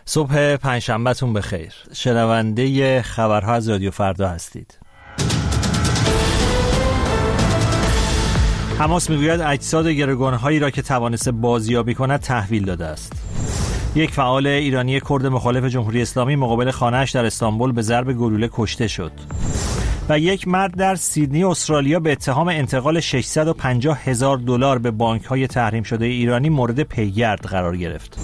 صبح پنجشنبهتون بخیر. شنونده خبرها از رادیو فردا هستید. حماس میگوید اجساد گروگان‌هایی را که توانسته بازیابی کند تحویل داده است. یک فعال ایرانی کرد مخالف جمهوری اسلامی مقابل خانه‌اش در استانبول به ضرب گلوله کشته شد. و یک مرد در سیدنی استرالیا به اتهام انتقال $650,000 به بانک‌های تحریم شده ایرانی مورد پیگرد قرار گرفت.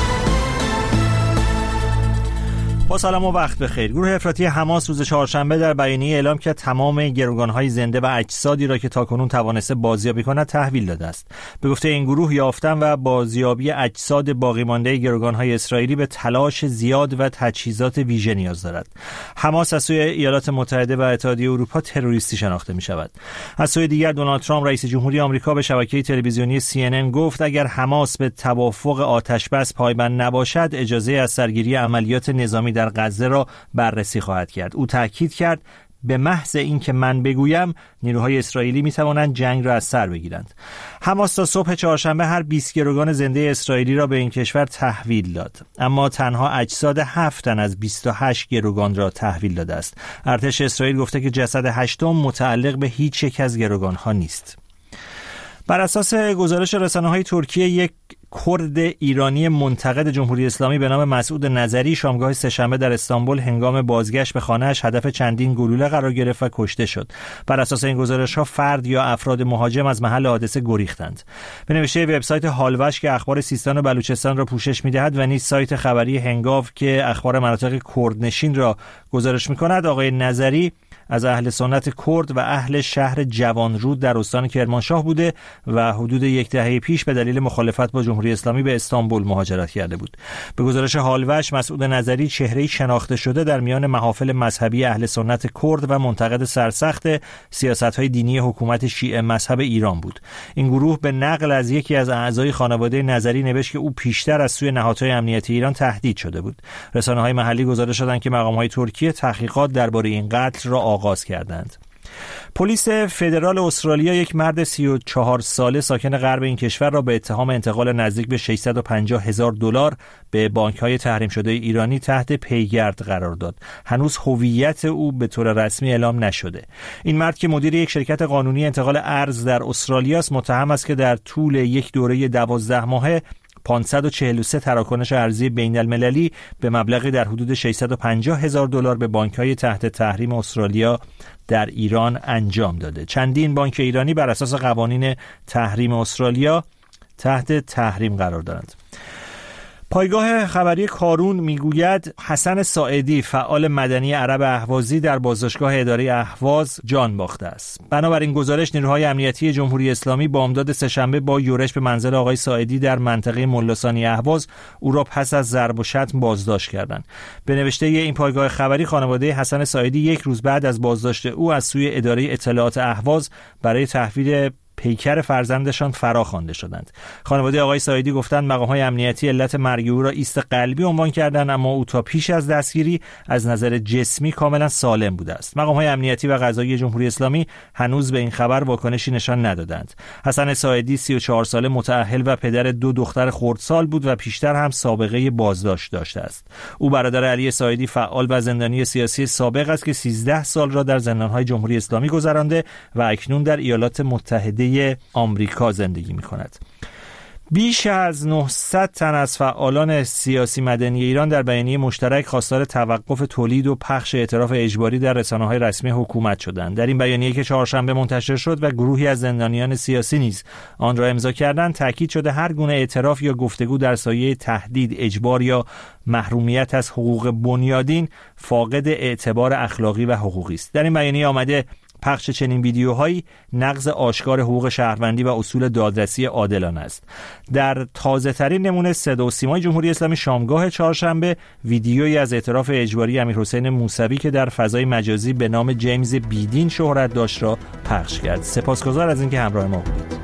با سلام و وقت بخیر. گروه افراطی حماس روز چهارشنبه در بیانیه اعلام کرد تمام گروگان‌های زنده و اجسادی را که تاکنون توانسته بازیابی کند تحویل داده است. به گفته این گروه یافتن و بازیابی اجساد باقی مانده گروگان‌های اسرائیلی به تلاش زیاد و تجهیزات ویژه نیاز دارد. حماس از سوی ایالات متحده و اتحادیه اروپا تروریستی شناخته می‌شود. از سوی دیگر دونالد ترامپ رئیس جمهوری آمریکا به شبکه تلویزیونی CNN گفت اگر حماس به توافق آتش‌بس پایبند نباشد اجازه از سرگیری عملیات نظامی در غزه را بررسی خواهد کرد. او تاکید کرد به محض اینکه من بگویم نیروهای اسرائیلی می توانند جنگ را از سر بگیرند. حماس تا صبح چهارشنبه هر 20 گروگان زنده اسرائیلی را به این کشور تحویل داد، اما تنها اجساد 7 تن از 28 گروگان را تحویل داده است. ارتش اسرائیل گفته که جسد 8 متعلق به هیچ یک از گروگان‌ها نیست. بر اساس گزارش رسانه‌های ترکیه، یک کرد ایرانی منتقد جمهوری اسلامی به نام مسعود نظری شامگاه سه‌شنبه در استانبول هنگام بازگشت به خانه‌اش هدف چندین گلوله قرار گرفت و کشته شد. بر اساس این گزارش‌ها فرد یا افراد مهاجم از محل حادثه گریختند. به نوشته وبسایت هالوش که اخبار سیستان و بلوچستان را پوشش می‌دهد و نیز سایت خبری هنگاو که اخبار مناطق کردنشین را گزارش می‌کند، آقای نظری از اهل سنت کرد و اهل شهر جوانرود در استان کرمانشاه بوده و حدود یک دهه پیش به دلیل مخالفت با جمهوری اسلامی به استانبول مهاجرت کرده بود. به گزارش هالوش، مسعود نظری چهره‌ای شناخته شده در میان محافل مذهبی اهل سنت کرد و منتقد سرسخت سیاست‌های دینی حکومت شیعه مذهب ایران بود. این گروه به نقل از یکی از اعضای خانواده نظری نوشت که او پیشتر از سوی نهادهای امنیتی ایران تهدید شده بود. رسانه‌های محلی گزارش دادند که مقام‌های ترکیه تحقیقات درباره این قتل را آغاز کردند. پلیس فدرال استرالیا یک مرد 34 ساله ساکن غرب این کشور را به اتهام انتقال نزدیک به $650,000 به بانک‌های تحریم شده ایرانی تحت پیگرد قرار داد. هنوز هویت او به طور رسمی اعلام نشده. این مرد که مدیر یک شرکت قانونی انتقال ارز در استرالیا است، متهم است که در طول یک دوره 12 ماهه 543 تراکنش ارزی بین المللی به مبلغی در حدود $650,000 به بانک‌های تحت تحریم استرالیا در ایران انجام داده. چندین بانک ایرانی بر اساس قوانین تحریم استرالیا تحت تحریم قرار دارند. پایگاه خبری کارون میگوید حسن ساعدی فعال مدنی عرب اهوازی در بازداشتگاه اداره اهواز جان باخته است. بنابراین گزارش، نیروهای امنیتی جمهوری اسلامی بامداد سه‌شنبه با یورش به منزل آقای ساعدی در منطقه ملاثانی اهواز او را پس از ضرب و شتم بازداشت کردند. به نوشته این پایگاه خبری، خانواده حسن ساعدی یک روز بعد از بازداشت او از سوی اداره اطلاعات اهواز برای تحویل پیکر فرزندشان فراخوانده شدند. خانواده آقای ساعدی گفتند مقام‌های امنیتی علت مرگ او را ایست قلبی عنوان کردند، اما او تا پیش از دستگیری از نظر جسمی کاملا سالم بوده است. مقام‌های امنیتی و قضایی جمهوری اسلامی هنوز به این خبر واکنشی نشان ندادند. حسن ساعدی 34 ساله متأهل و پدر 2 دختر خردسال بود و پیشتر هم سابقه بازداشت داشته است. او برادر علی ساعدی فعال و زندانی سیاسی سابق است که 13 سال را در زندان‌های جمهوری اسلامی گذرانده و اکنون در ایالات متحده آمریکا زندگی می‌کند. بیش از 900 تن از فعالان سیاسی مدنی ایران در بیانیه مشترک خواستار توقف تولید و پخش اعتراف اجباری در رسانه‌های رسمی حکومت شدند. در این بیانیه که چهارشنبه منتشر شد و گروهی از زندانیان سیاسی نیز آن را امضا کردند، تاکید شده هر گونه اعتراف یا گفتگو در سایه تهدید، اجبار یا محرومیت از حقوق بنیادین فاقد اعتبار اخلاقی و حقوقی است. در این بیانیه آمده پخش چنین ویدیوهایی نقض آشکار حقوق شهروندی و اصول دادرسی عادلانه است. در تازه‌ترین نمونه صدا و سیمای جمهوری اسلامی شامگاه چهارشنبه ویدیویی از اعتراف اجباری امیرحسین موسوی که در فضای مجازی به نام جیمز بیدین شهرت داشت را پخش کرد. سپاسگزار از اینکه همراه ما بودید.